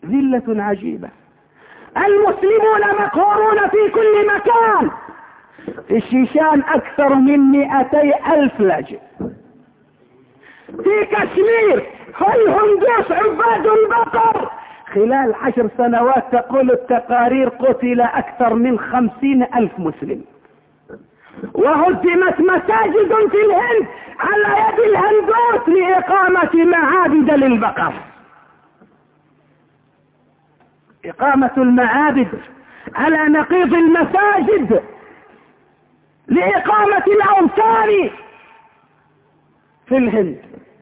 ذلة عجيبة. المسلمون مقهورون في كل مكان. في الشيشان أكثر من 200,000 لاجئ. في كشمير الهندوس عباد البقر خلال 10 سنوات تقول التقارير قتل أكثر من 50,000 مسلم. وهدمت مساجد في الهند على يد الهندوس لإقامة معابد للبقر. إقامة المعابد على نقيض المساجد لإقامة الأوثان في الهند.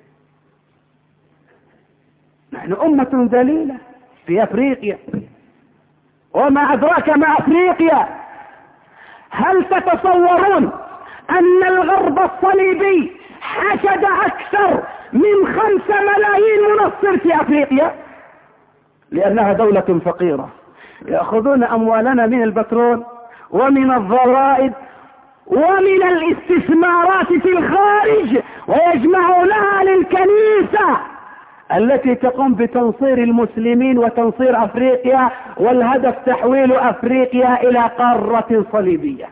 نحن أمة ذليلة في أفريقيا، وما أدراك ما أفريقيا. هل تتصورون أن الغرب الصليبي حشد أكثر من 5 ملايين منصر في أفريقيا؟ لأنها دولة فقيرة، يأخذون أموالنا من البترول ومن الضرائب ومن الاستثمارات في الخارج ويجمعونها للكنيسة التي تقوم بتنصير المسلمين وتنصير أفريقيا، والهدف تحويل أفريقيا إلى قارة صليبية.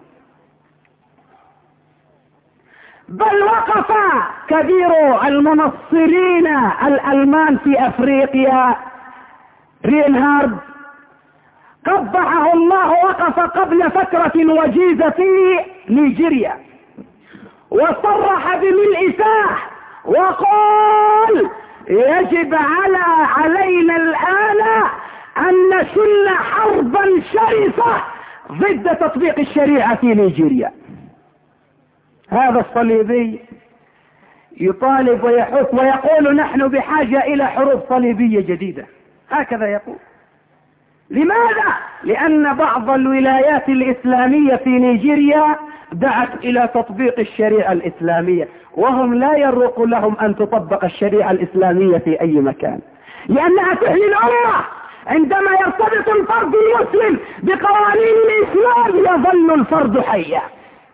بل وقف كبير المنصرين الألمان في أفريقيا رينهارد قبحه الله، وقف قبل فترة وجيزة في نيجيريا وصرح بملء فاه وقال يجب علينا الآن أن نشن حربا شرسة ضد تطبيق الشريعة في نيجيريا. هذا الصليبي يطالب ويحث ويقول نحن بحاجة إلى حروب صليبية جديدة، هكذا يقول. لماذا؟ لأن بعض الولايات الإسلامية في نيجيريا دعت إلى تطبيق الشريعة الإسلامية، وهم لا يرق لهم أن تطبق الشريعة الإسلامية في أي مكان، لأنها تحيي الأمة. عندما يرتبط الفرد المسلم بقوانين الإسلام يظل الفرد حيا.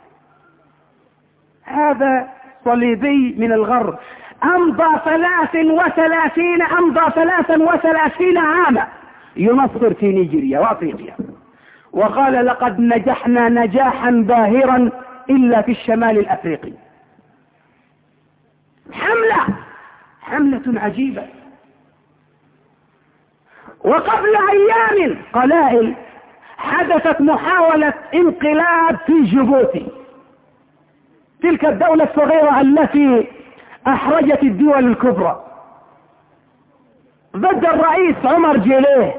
هذا صليبي من الغرب أمضى 33 عاما ينصر في نيجيريا وأفريقيا، وقال لقد نجحنا نجاحا باهرا إلا في الشمال الأفريقي. حملة عجيبة. وقبل أيام قلائل حدثت محاولة انقلاب في جيبوتي، تلك الدولة الصغيرة التي أحرجت الدول الكبرى، ضد الرئيس عمر جيليه.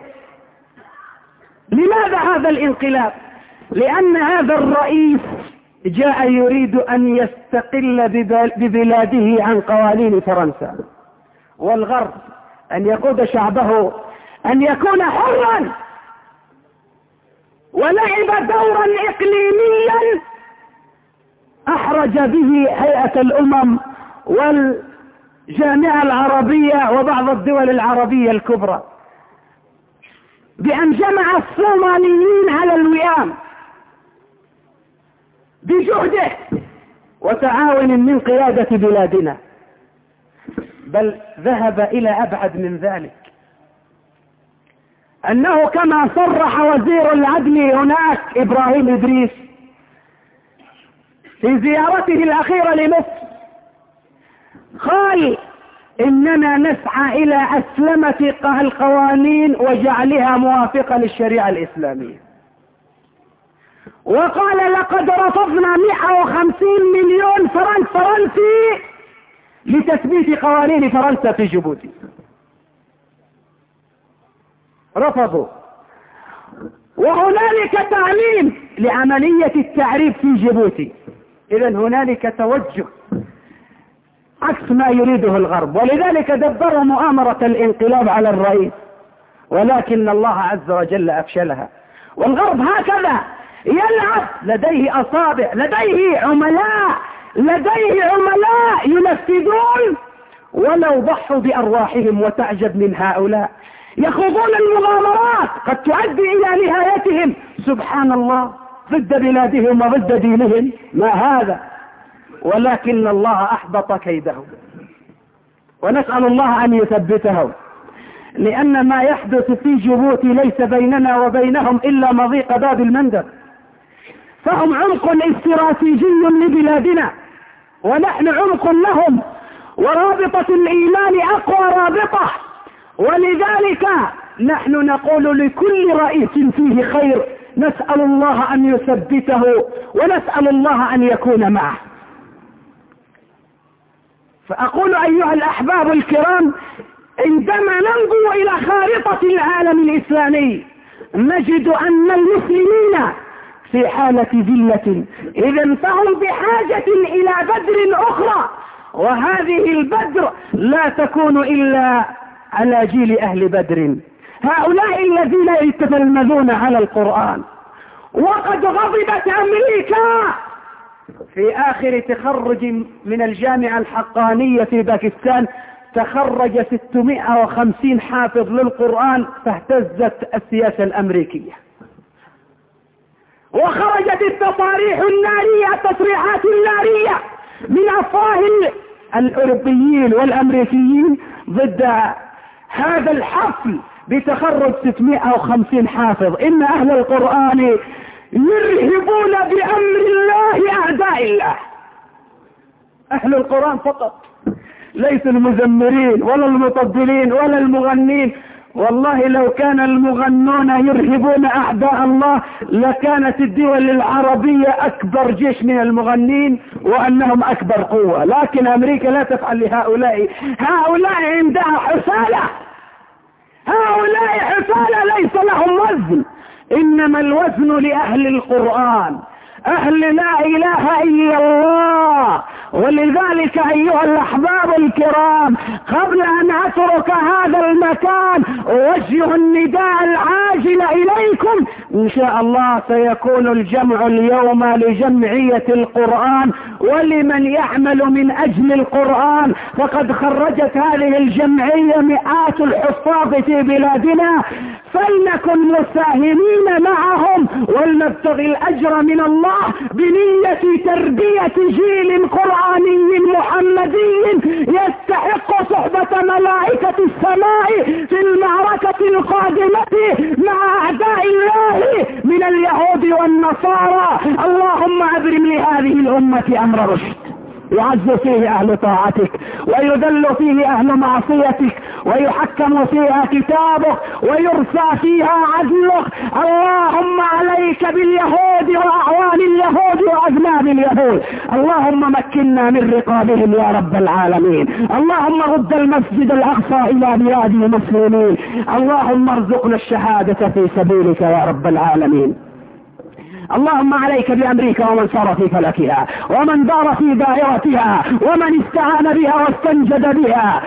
لماذا هذا الانقلاب؟ لأن هذا الرئيس جاء يريد أن يستقل ببلاده عن قوانين فرنسا والغرب، أن يقود شعبه أن يكون حرا، ولعب دورا إقليميا أحرج به هيئة الأمم والجامعة العربية وبعض الدول العربية الكبرى، بأن جمع الصوماليين على الوئام بجهده وتعاون من قيادة بلادنا. بل ذهب إلى أبعد من ذلك، أنه كما صرح وزير العدل هناك إبراهيم إدريس في زيارته الأخيرة لمصر، قال إننا نسعى إلى أسلمة القوانين وجعلها موافقة للشريعة الإسلامية. وقال لقد رفضنا 150 مليون فرنك فرنسي لتثبيت قوانين فرنسا في جيبوتي، رفضوا. وهنالك تعليم لعملية التعريب في جيبوتي. إذن هنالك توجه عكس ما يريده الغرب، ولذلك دبروا مؤامرة الانقلاب على الرئيس، ولكن الله عز وجل أفشلها. والغرب هكذا يلعب، لديه أصابع، لديه عملاء ينفذون ولو ضحوا بأرواحهم. وتعجب من هؤلاء، يخوضون المغامرات قد تؤدي إلى نهايتهم، سبحان الله، ضد بلادهم وضد دينهم. ما هذا؟ ولكن الله أحبط كيدهم، ونسأل الله أن يثبتهم. لأن ما يحدث في جيبوتي ليس بيننا وبينهم إلا مضيق باب المندب، فهم عمق استراتيجي لبلادنا ونحن عمق لهم، ورابطة الإيمان أقوى رابطة. ولذلك نحن نقول لكل رئيس فيه خير نسأل الله أن يثبته ونسأل الله أن يكون معه. فأقول أيها الأحباب الكرام، عندما ننظر إلى خارطة العالم الإسلامي نجد أن المسلمين في حالة ذلة، إذن فهم بحاجة إلى بدر أخرى، وهذه البدر لا تكون إلا على جيل أهل بدر، هؤلاء الذين يتتلمذون على القرآن. وقد غضبت أمريكا في آخر تخرج من الجامعة الحقانية في باكستان، تخرج 650 حافظ للقرآن، فاهتزت السياسة الأمريكية، وخرجت التصاريح النارية، التصريحات النارية من أفواه الأوروبيين والأمريكيين ضد هذا الحفل بتخرج 650 حافظ. إن أهل القرآن يرهبون بأمر الله أعداء الله، أهل القرآن فقط، ليس المزمرين ولا المطبلين ولا المغنين. والله لو كان المغنون يرهبون أعداء الله لكانت الدول العربية أكبر جيش من المغنين وأنهم أكبر قوة، لكن أمريكا لا تفعل لهؤلاء. هؤلاء عندها حسالة، هؤلاء حسالة ليس لهم وزن، إنما الوزن لأهل القرآن، أهل لا إله إلا الله. ولذلك أيها الأحباب الكرام، قبل أن أترك هذا المكان أوجه النداء العاجل إليكم. إن شاء الله سيكون الجمع اليوم لجمعية القرآن ولمن يعمل من أجل القرآن، فقد خرجت هذه الجمعية مئات الحفاظ في بلادنا، فلنكن مساهمين معهم ولنبتغي الأجر من الله بنية تربية جيل قرآني محمدي يستحق صحبة ملائكة السماء في المعركة القادمة مع أعداء الله من اليهود والنصارى. اللهم أبرم لهذه الأمة أمر رشد، يعز فيه أهل طاعتك ويذل فيه أهل معصيتك ويحكم فيها كتابك ويرسى فيها عدلك. اللهم عليك باليهود وأعوان اليهود وأذناب اليهود، اللهم مكننا من رقابهم يا رب العالمين. اللهم رد المسجد الأقصى إلى بلاد المسلمين. اللهم ارزقنا الشهادة في سبيلك يا رب العالمين. اللهم عليك بأمريكا ومن سار في فلكها ومن دار في دائرتها ومن استعان بها واستنجد بها.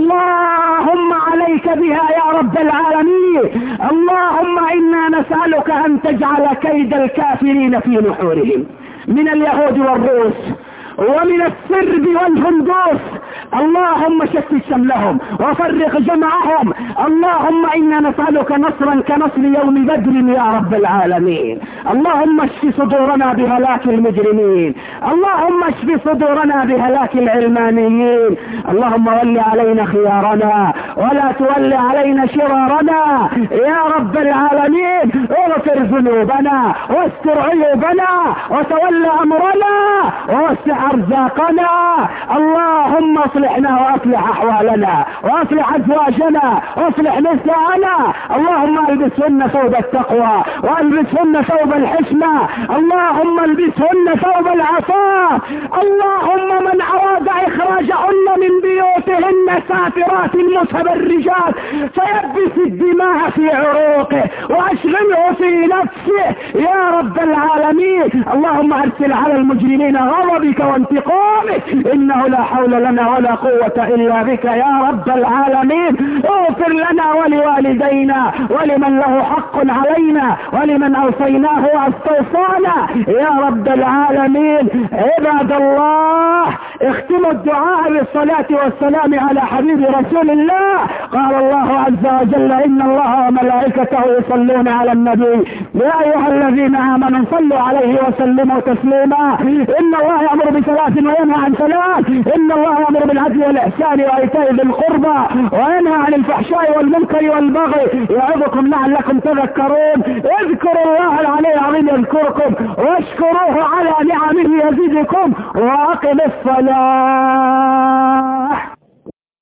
اللهم عليك بها يا رب العالمين. اللهم إنا نسألك أن تجعل كيد الكافرين في نحورهم من اليهود والروس ومن السرب والهندوس. اللهم شتت شملهم وفرق جمعهم. اللهم إنا نسألك نصرا كنصر يوم بدر يا رب العالمين. اللهم اشف صدورنا بهلاك المجرمين، اللهم اشف صدورنا بهلاك العلمانيين. اللهم ول علينا خيارنا ولا تول علينا شرارنا يا رب العالمين. اغفر ذنوبنا واستر عيوبنا وتول أمرنا ووسع أرزاقنا. اللهم اصلحنا واصلح أحوالنا واصلح أزواجنا واصلح نساءنا. اللهم البسهن ثوب التقوى والبسهن ثوب الحشمة. اللهم البسهن ثوب العفاف. اللهم من أراد إخراجهن من بيوتهن سافرات متبرجات فيبس الدماء في عروقه وأشغله في نفسه يا رب العالمين. اللهم أرسل على المجرمين غضبك وانتقامك، إنه لا حول لنا ولا قوة إلا بك يا رب العالمين. اغفر لنا ولوالدينا ولمن له حق علينا ولمن أوصيناه واستوصانا يا رب العالمين. عباد الله، اختموا الدعاء بالصلاة والسلام على حبيب رسول الله. قال الله عز وجل: إن الله وملائكته يصلون على النبي يا أيها الذين آمنوا صلوا عليه وسلموا تسليما. إن الله يأمر ثلاث وينهى عن ثلاث. إن الله يأمر بالعدل والإحسان وإيتاء ذي القربى وينهى عن الفحشاء والمنكر والبغي يعظكم لعلكم تذكرون. اذكروا الله العلي العظيم يذكركم واشكروه على نعمه يزيدكم وأقم الصلاة.